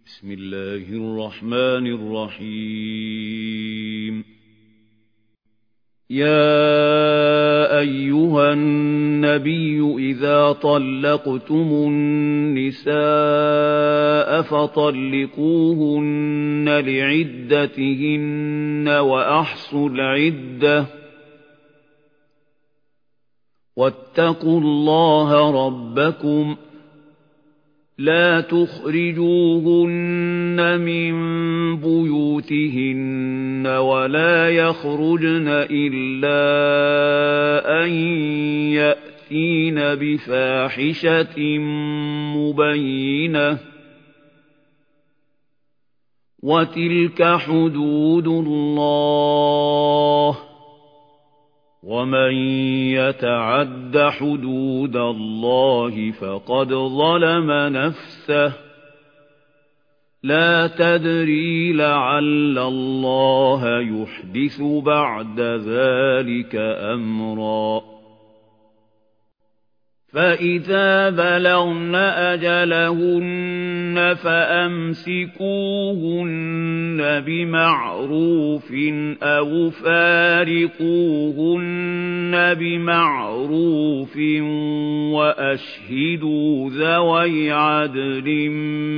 بسم الله الرحمن الرحيم يا أيها النبي إذا طلقتم النساء فطلقوهن لعدتهن وأحصوا العدة واتقوا الله ربكم لا تخرجوهن من بيوتهن ولا يخرجن إلا أن يأتين بفاحشة مبينة وتلك حدود الله ومن يتعد حدود الله فقد ظلم نفسه لا تدري لعل الله يحدث بعد ذلك أمرا فإذا بلغن أجلهن فأمسكوهن بمعروف أو فارقوهن بمعروف وأشهدوا ذوي عدل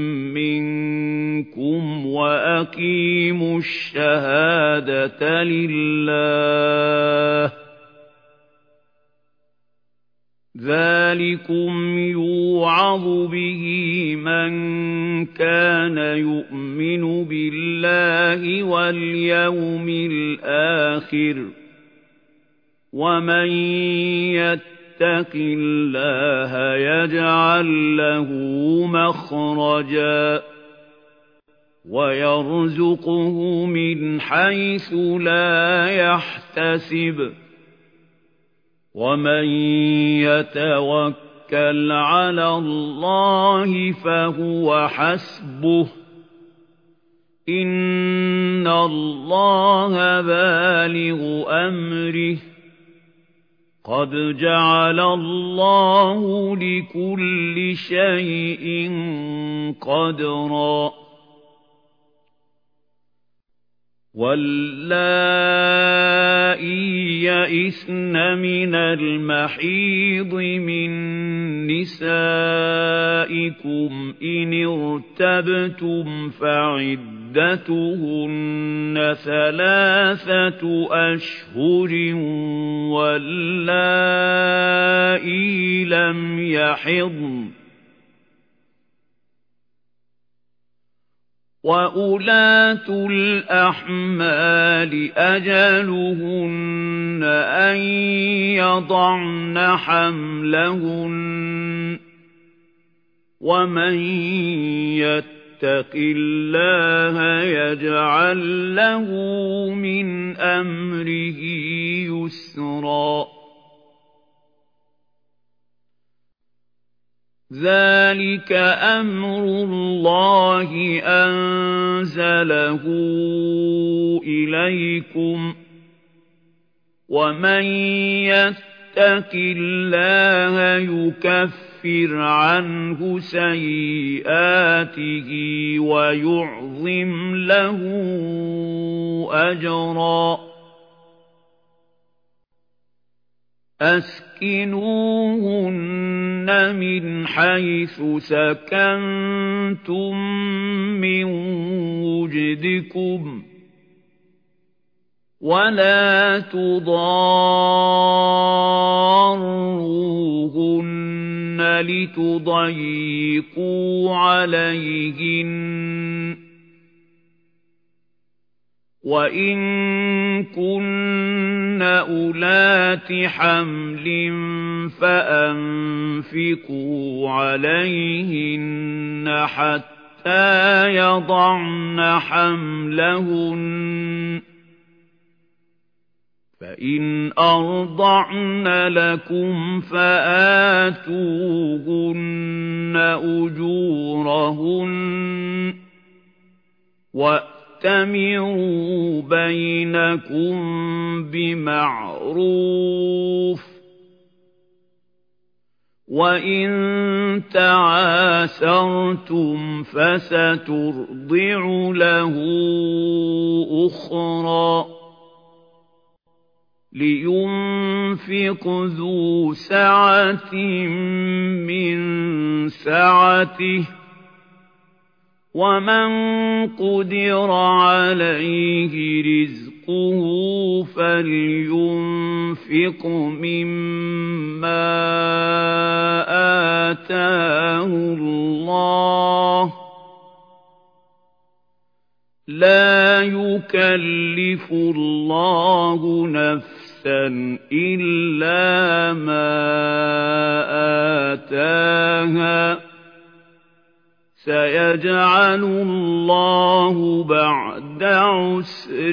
منكم وأقيموا الشهادة لله ذلكم يوعظ به من كان يؤمن بالله واليوم الآخر ومن يتق الله يجعل له مخرجا ويرزقه من حيث لا يحتسب ومن يتوكل على الله فهو حسبه إن الله بالغ أمره قد جعل الله لكل شيء قدرا واللائي يئسن من المحيض من نسائكم إن ارتبتم فعدتهن 3 أشهر واللائي لم يحضن وَأُولَاتُ الْأَحْمَالِ أَجَلُهُنَّ أَن يَضَعْنَ حَمْلَهُنَّ وَمَن يَتَّقِ اللَّهَ يَجْعَل لَّهُ مِنْ أَمْرِهِ يُسْرًا ذَلِكَ أَمْرُ اللَّهِ أَنزَلَهُ إِلَيْكُمْ وَمَن يَتَّقِ اللَّهَ يُكَفِّرْ عَنْهُ سَيِّئَاتِهِ وَيُعْظِمْ لَهُ أَجْرًا أسكنوهن من حيث سكنتم من وجدكم ولا تضاروهن لتضيقوا عليهن وَإِن كُنَّ أُولَاتِ حَمْلٍ فَأَنفِقُوا عَلَيْهِنَّ حَتَّىٰ يَضَعْنَ حَمْلَهُنَّ فَإِنْ أَرْضَعْنَ لَكُمْ فَآتُوهُنَّ أُجُورَهُنَّ وَأْتَمِرُوا بَيْنَكُم بِمَعْرُوفٍ وَإِن تَعَاسَرْتُمْ فَسَتُرْضِعُ لَهُ أُخْرَىٰ لِيُنفِقْ ذُو سَعَةٍ مِّن سَعَتِهِ وَمَن قُدِرَ عَلَيْهِ رِزْقُهُ فَلْيُنفِقْ مِمَّا آتَاهُ اللَّهُ ۚ لَا يُكَلِّفُ اللَّهُ نَفْسًا إِلَّا مَا آتَاهَا ۚ سَيَجْعَلُ اللَّهُ بَعْدَ عُسْرٍ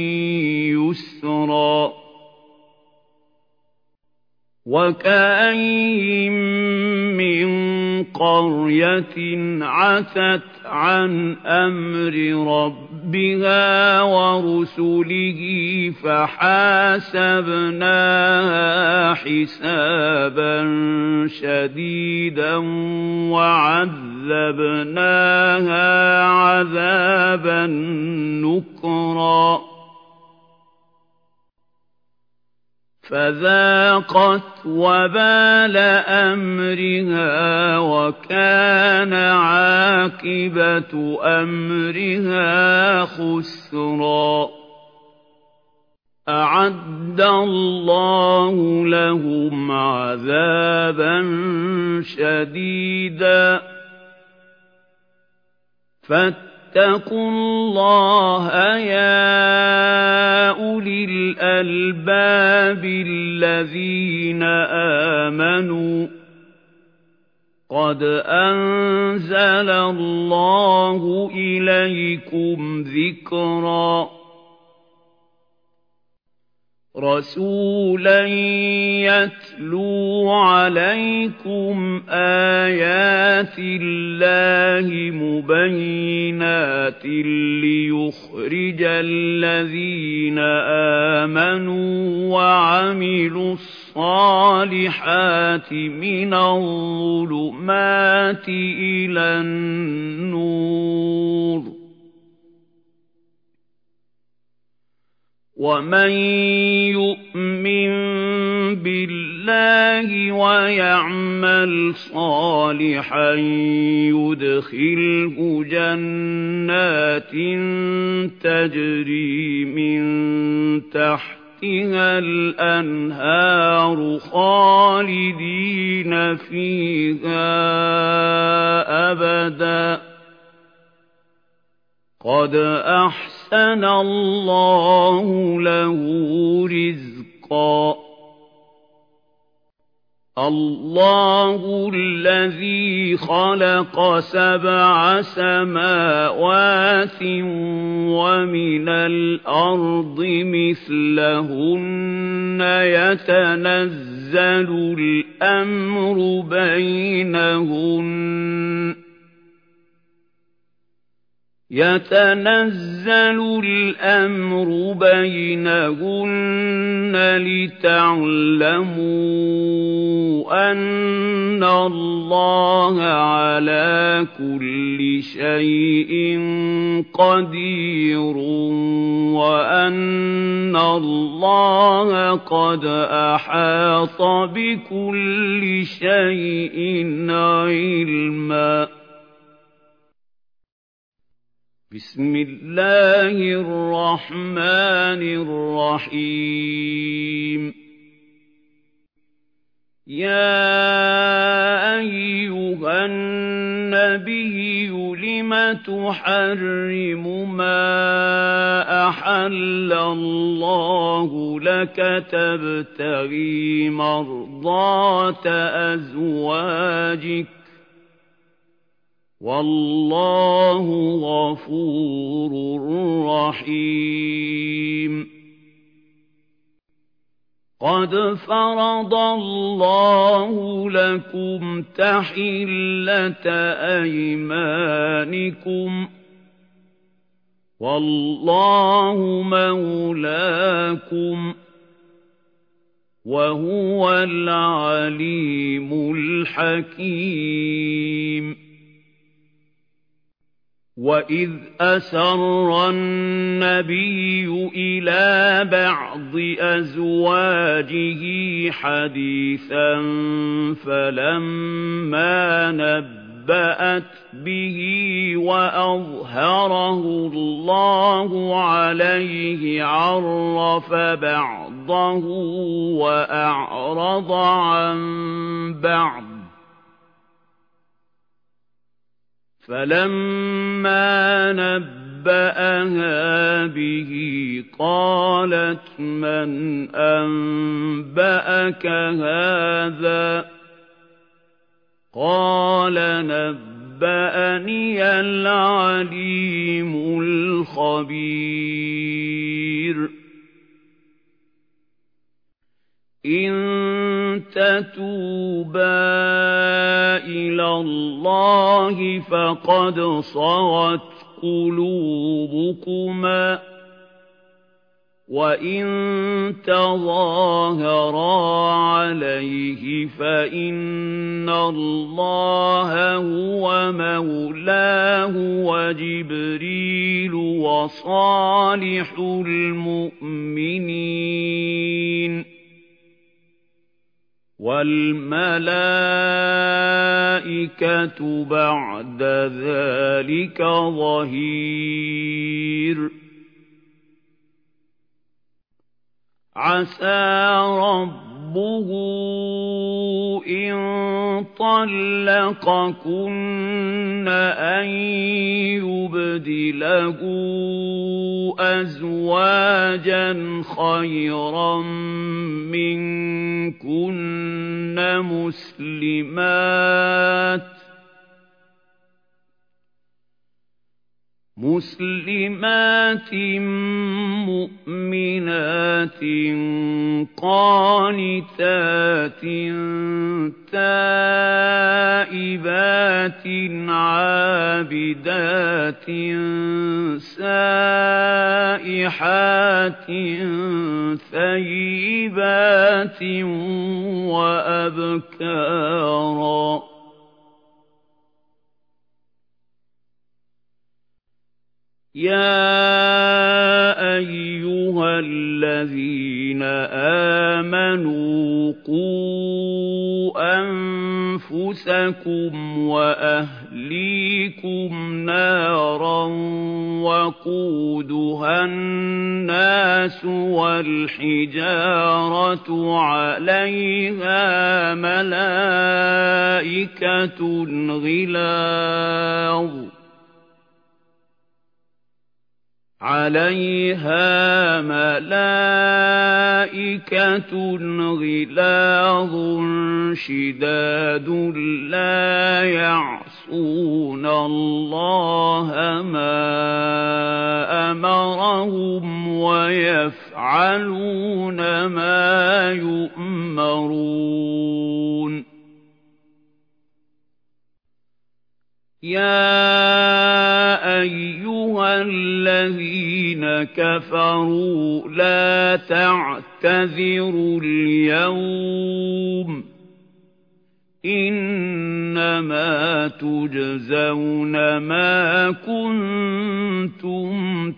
يُسْرًا وَكَأَيِّن مِّن قَرْيَةٍ عَتَتْ عَنْ أَمْرِ رَبِّهَا وَرُسُلِهِ فَحَاسَبْنَاهَا حِسَابًا شَدِيدًا وَعَذَّبْنَاهَا عَذَابًا نُكْرًا فَذَاقَتْ وَبَالَ أَمْرِهَا وَكَانَ عَاقِبَةُ أَمْرِهَا خُسْرًا أَعَدَّ اللَّهُ لَهُمْ عَذَابًا شَدِيدًا فَاتَّقُوا اللَّهَ يَا أُولِي الْأَلْبَابِ الَّذِينَ آمَنُوا قَدْ أَنزَلَ اللَّهُ إِلَيْكُمْ ذِكْرًا رَسُولًا يَتْلُو عَلَيْكُمْ آيَاتِ اللَّهِ مُبَيِّنَاتٍ لِّيُخْرِجَ الَّذِينَ آمَنُوا وَعَمِلُوا الصَّالِحَاتِ مِنَ الظُّلُمَاتِ إِلَى النُّورِ وَمَن يُؤْمِن بِاللَّهِ وَيَعْمَلْ صَالِحًا يُدْخِلْهُ جَنَّاتٍ تَجْرِي مِن تَحْتِهَا الْأَنْهَارُ خَالِدِينَ فِيهَا أَبَدًا قَدْ أَحْسَنَ اللَّهُ لَهُ رِزْقًا اللَّهُ الَّذِي خَلَقَ 7 سَمَاوَاتٍ وَمِنَ الْأَرْضِ مِثْلَهُنَّ يَتَنَزَّلُ الْأَمْرُ بَيْنَهُنَّ لِتَعْلَمُوا أَنَّ اللَّهَ عَلَى كُلِّ شَيْءٍ قَدِيرٌ وَأَنَّ اللَّهَ قَدْ أَحَاطَ بِكُلِّ شَيْءٍ عِلْمًا بسم الله الرحمن الرحيم يا أيها النبي لم تحرم ما أحل الله لك تبتغي مرضات أزواجك والله غفور رحيم قد فرض الله لكم تحلة أيمانكم والله مولاكم وَهُوَ الْعَلِيمُ الْحَكِيمُ وَإِذْ أَسَرَّ النَّبِيُّ إِلَىٰ بَعْضِ أَزْوَاجِهِ حَدِيثًا فَلَمَّا نَبَّأَتْ بِهِ وَأَظْهَرَهُ اللَّهُ عَلَيْهِ عَرَّفَ بَعْضَهُ وَأَعْرَضَ عَن بَعْضٍ فَلَمَّا نَبَّأَهَا بِهِ قَالَتْ مَنْ أَنبَأَكَ هَٰذَا ۖ قَالَ نَبَّأَنِيَ الْعَلِيمُ الْخَبِيرُ إِن تَتُوبَا إِلَى اللَّهِ فَقَدْ صَغَتْ قُلُوبُكُمَا وَإِن تَظَاهَرَا عَلَيْهِ فَإِنَّ اللَّهَ هُوَ مَوْلَاهُ وَجِبْرِيلُ وَصَالِحُ الْمُؤْمِنِينَ وَالْمَلَائِكَةُ بَعْدَ ذَلِكَ ظَهِيرٌ عَسَىٰ رَبُّهُ إِن طَلَّقَكُنَّ أَن يُبْدِلَهُ أَزْوَاجًا خَيْرًا مِّنكُنَّ مُسْلِمَاتٍ مُّؤْمِنَاتٍ قَانِتَاتٍ تَائِبَاتٍ عَابِدَاتٍ سَائِحَاتٍ ثَيِّبَاتٍ وَأَبْكَارًا يَا أَيُّهَا الَّذِينَ آمَنُوا قُوا أَنفُسَكُمْ وَأَهْلِيكُمْ نَارًا وَقُودُهَا النَّاسُ وَالْحِجَارَةُ عَلَيْهَا مَلَائِكَةٌ غِلَاظٌ شِدَادٌ لَّا يَعْصُونَ اللَّهَ مَا أَمَرَهُمْ وَيَفْعَلُونَ مَا يُؤْمَرُونَ يَا أَيُّهَا الَّذِينَ كَفَرُوا لَا تَعْتَذِرُوا الْيَوْمَ ۖ إِنَّمَا تُجْزَوْنَ مَا كُنتُمْ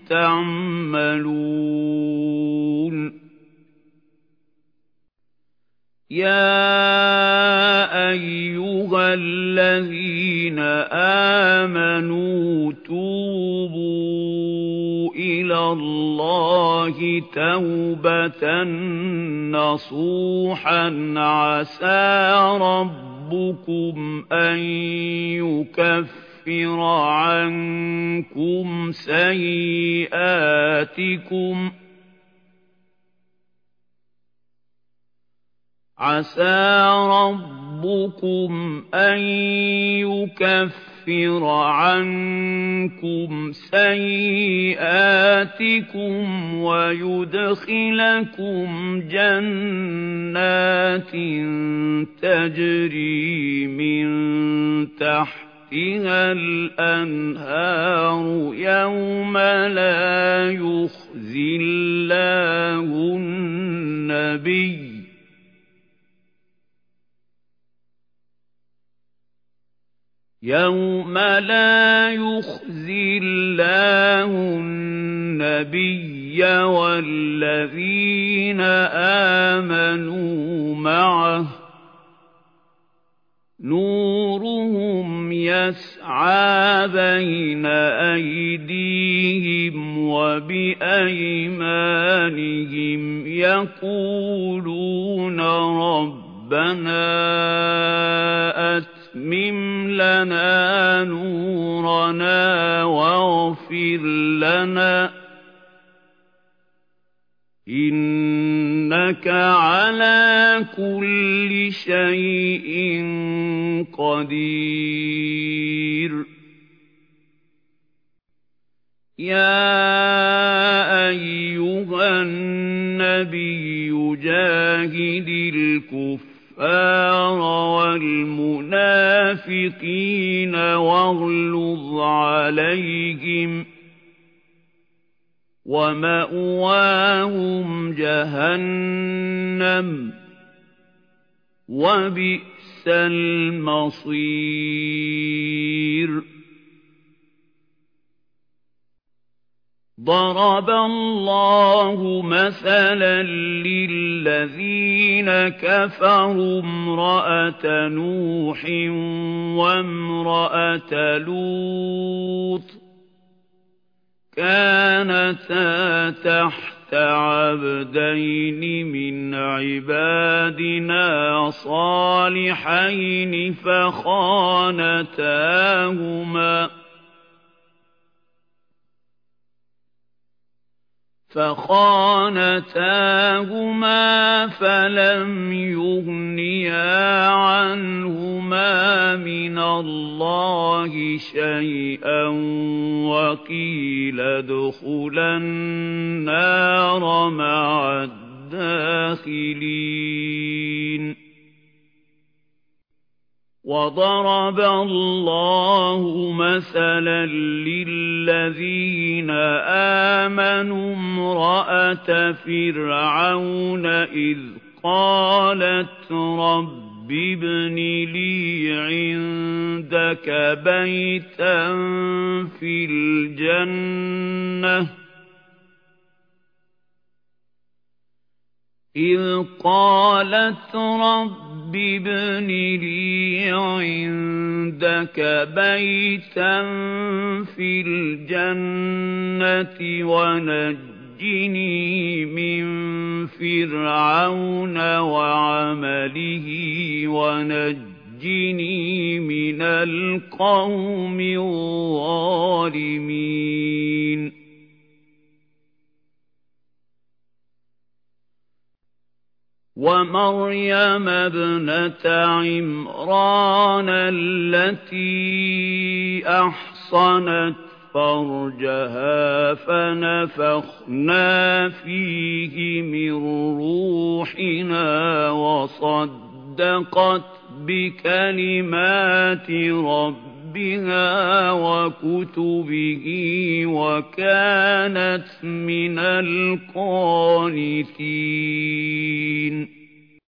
تَعْمَلُونَ يَا أَيُّهَا الَّذِينَ آمَنُوا تُوبُوا إِلَى اللَّهِ تَوْبَةً نَّصُوحًا عَسَىٰ رَبُّكُمْ أَن يُكَفِّرَ عَنكُمْ سَيِّئَاتِكُمْ وَيُدْخِلَكُمْ جَنَّاتٍ تَجْرِي مِن تَحْتِهَا الْأَنْهَارُ يَوْمَ لَا يُخْزِي اللَّهُ النَّبِيَّ يَوْمَ لَا يُخْزِي اللَّهُ النَّبِيَّ وَالَّذِينَ آمَنُوا مَعَهُ نُورُهُمْ يَسْعَىٰ بَيْنَ أَيْدِيهِمْ وَبِأَيْمَانِهِمْ يَقُولُونَ رَبَّنَا أَتْمِمْ لَنَا نُورَنَا وَاغْفِرْ لَنَا إِنَّكَ عَلَىٰ كُلِّ شَيْءٍ قَدِيرٌ يَا أَيُّهَا النَّبِيُّ جَاهِدِ الْكُفَّارَ وَالْمُنَافِقِينَ وَاغْلُظْ عَلَيْهِمْ وَمَأْوَاهُمْ جَهَنَّمُ وَبِئْسَ الْمَصِيرُ ضَرَبَ اللَّهُ مَثَلًا لِّلَّذِينَ كَفَرُوا امْرَأَتَ نُوحٍ وَامْرَأَتَ لُوطٍ كَانَتَا تَحْتَ عَبْدَيْنِ مِنْ عِبَادِنَا صَالِحَيْنِ فَخَانَتَاهُمَا فَلَمْ يُغْنِيَا عَنْهُمَا مِنَ اللَّهِ شَيْئًا وَقِيلَ ادْخُلَا النَّارَ مَعَ الدَّاخِلِينَ وَضَرَبَ اللَّهُ مَثَلًا لِّلَّذِينَ آمَنُوا امْرَأَتَ فِرْعَوْنَ إِذْ قَالَتْ رَبِّ ابْنِ لِي عِندَكَ بَيْتًا فِي الْجَنَّةِ ونجني من فرعون وعمله ونجني من القوم الظالمين وَمَرْيَمَ ابْنَتَ عِمْرَانَ الَّتِي أَحْصَنَتْ فَرْجَهَا فَنَفَخْنَا فِيهِ مِنْ رُوحِنَا وَصَدَّقَتْ بِكَلِمَاتِ رَبِّهَا وَكُتُبِهِ وَكَانَتْ مِنَ الْقَانِتِينَ